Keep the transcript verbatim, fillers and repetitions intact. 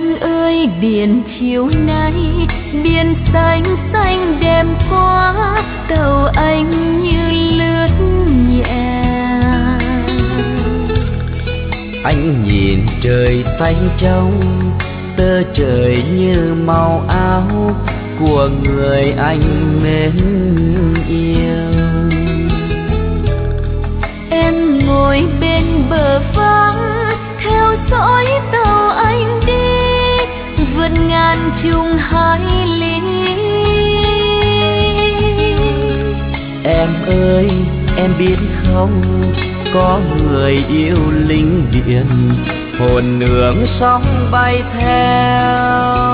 Anh ơi biển chiều nay, biển xanh xanh đẹp quá, tàu anh như lướt nhẹ. Anh nhìn trời xanh trong, tơ trời như màu áo của người anh mến yêu. Em ngồi bên bờ vắng, theo dõi tàu anh đi, vượt ngàn trùng hải lý. Em ơi, em biết không, có người yêu lính biển, hồn nương sóng bay theo.